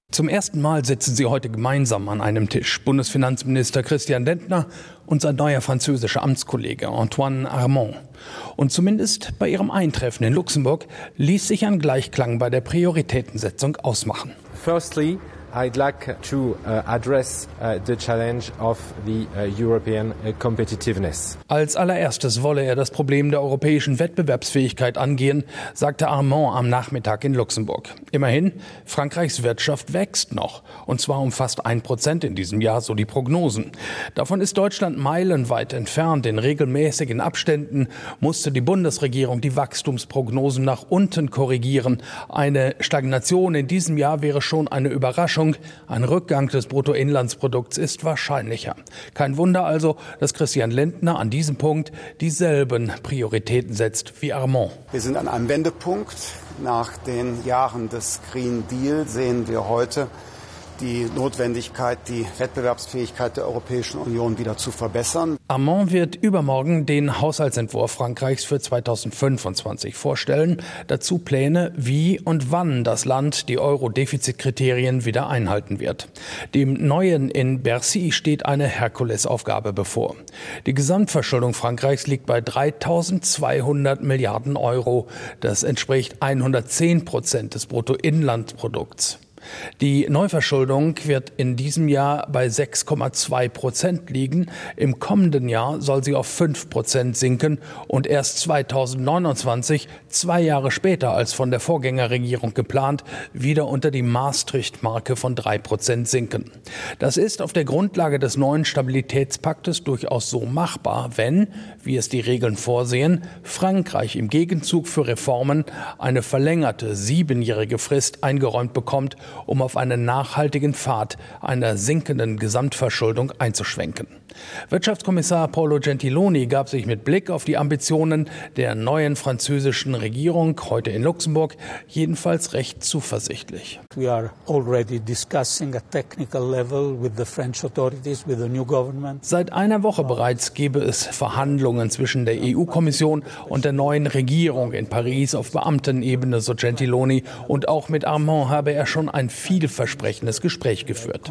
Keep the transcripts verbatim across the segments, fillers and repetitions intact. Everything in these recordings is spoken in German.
Zum ersten Mal sitzen sie heute gemeinsam an einem Tisch. Bundesfinanzminister Christian Lindner und sein neuer französischer Amtskollege Antoine Armand. Und zumindest bei ihrem Eintreffen in Luxemburg ließ sich ein Gleichklang bei der Prioritätensetzung ausmachen. Firstly, I'd like to uh, address uh, the challenge of the uh, European uh, competitiveness. Als allererstes wolle er das Problem der europäischen Wettbewerbsfähigkeit angehen, sagte Armand am Nachmittag in Luxemburg. Immerhin, Frankreichs Wirtschaft wächst noch, und zwar um fast ein Prozent in diesem Jahr, so die Prognosen. Davon ist Deutschland meilenweit entfernt. In regelmäßigen Abständen musste die Bundesregierung die Wachstumsprognosen nach unten korrigieren. Eine Stagnation in diesem Jahr wäre schon eine Überraschung. Ein Rückgang des Bruttoinlandsprodukts ist wahrscheinlicher. Kein Wunder also, dass Christian Lindner an diesem Punkt dieselben Prioritäten setzt wie Armand. Wir sind an einem Wendepunkt. Nach den Jahren des Green Deal sehen wir heute die Notwendigkeit, die Wettbewerbsfähigkeit der Europäischen Union wieder zu verbessern. Armand wird übermorgen den Haushaltsentwurf Frankreichs für zweitausendfünfundzwanzig vorstellen. Dazu Pläne, wie und wann das Land die Euro-Defizitkriterien wieder einhalten wird. Dem Neuen in Bercy steht eine Herkulesaufgabe bevor. Die Gesamtverschuldung Frankreichs liegt bei dreitausendzweihundert Milliarden Euro. Das entspricht hundertzehn Prozent des Bruttoinlandsprodukts. Die Neuverschuldung wird in diesem Jahr bei sechs Komma zwei Prozent liegen. Im kommenden Jahr soll sie auf fünf Prozent sinken und erst zweitausendneunundzwanzig, zwei Jahre später als von der Vorgängerregierung geplant, wieder unter die Maastricht-Marke von drei Prozent sinken. Das ist auf der Grundlage des neuen Stabilitätspaktes durchaus so machbar, wenn, wie es die Regeln vorsehen, Frankreich im Gegenzug für Reformen eine verlängerte siebenjährige Frist eingeräumt bekommt, um auf einen nachhaltigen Pfad einer sinkenden Gesamtverschuldung einzuschwenken. Wirtschaftskommissar Paolo Gentiloni gab sich mit Blick auf die Ambitionen der neuen französischen Regierung heute in Luxemburg jedenfalls recht zuversichtlich. We are already discussing at technical level with the French authorities, with the new government. Seit einer Woche bereits gebe es Verhandlungen zwischen der E U-Kommission und der neuen Regierung in Paris auf Beamtenebene, so Gentiloni, und auch mit Armand habe er schon ein vielversprechendes Gespräch geführt.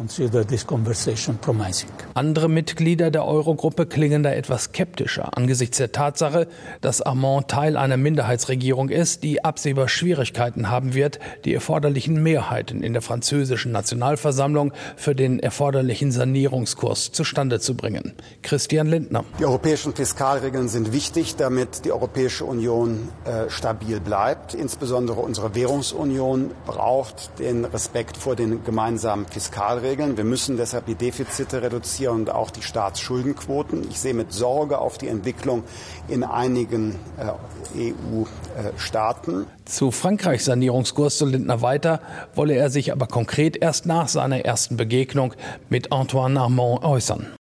Andere Mitglieder der Eurogruppe klingen da etwas skeptischer angesichts der Tatsache, dass Armand Teil einer Minderheitsregierung ist, die absehbar Schwierigkeiten haben wird, die erforderlichen Mehrheiten in der französischen Nationalversammlung für den erforderlichen Sanierungskurs zustande zu bringen. Christian Lindner. Die europäischen Fiskalregeln sind wichtig, damit die Europäische Union äh, stabil bleibt. Insbesondere unsere Währungsunion braucht den Respekt vor den gemeinsamen Fiskalregeln. Wir müssen deshalb die Defizite reduzieren und auch die Staatsschuldenquoten. Ich sehe mit Sorge auf die Entwicklung in einigen äh, E U-Staaten. Zu Frankreichs Sanierungskurs, so Lindner weiter, wolle er sich aber konkret erst nach seiner ersten Begegnung mit Antoine Armand äußern.